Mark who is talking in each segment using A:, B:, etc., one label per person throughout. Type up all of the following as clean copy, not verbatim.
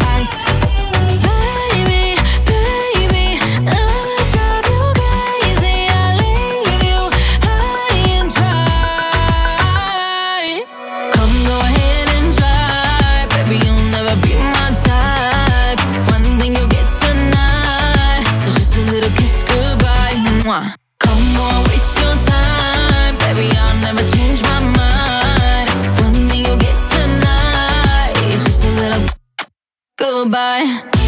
A: ice. Baby, baby, I'ma drive you crazy. I'll leave you high and dry. Come go ahead and try, baby, you'll never be my type. One thing you'll get tonight is just a little kiss goodbye. Mwah. Come go and waste your time, baby, I'll never change my mind. One thing you'll get tonight is just a little goodbye.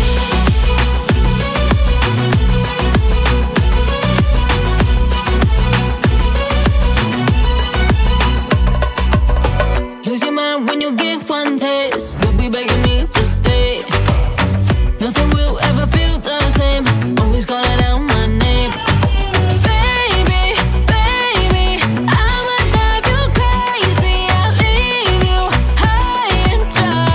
A: Lose your mind when you get one taste. You'll be begging me to stay. Nothing will ever feel the same. Always calling out my name. Baby, baby, I'ma drive you crazy. I'll leave you high and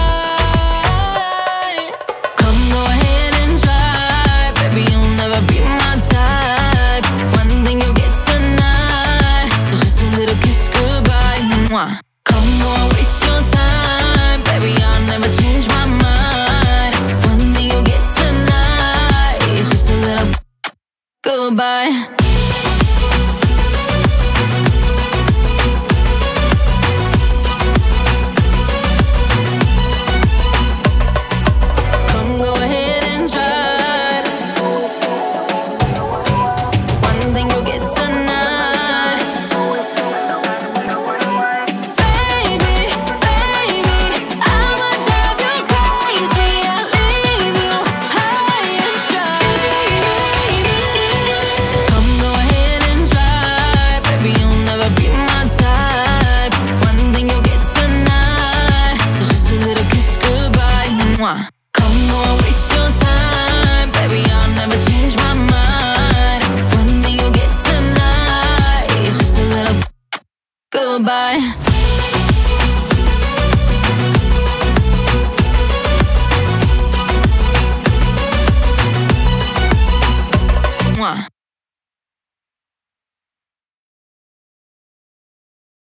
A: dry. Come go ahead and try, baby, you'll never be my type. One thing you'll get tonight is just a little kiss goodbye. Mwah. Come go and waste your time, baby, I'll never change my mind. One thing you'll get tonight is just a little goodbye. Come go ahead and try. One thing you'll get tonight. Baby, baby, I'ma drive you crazy. I'll leave you high and dry. Come go ahead and try, baby, you'll never be my type. One thing you'll get tonight is just a little kiss goodbye. Mwah. Come go and waste your time, baby, I'll never change my mind. One thing you'll get tonight is just a little goodbye.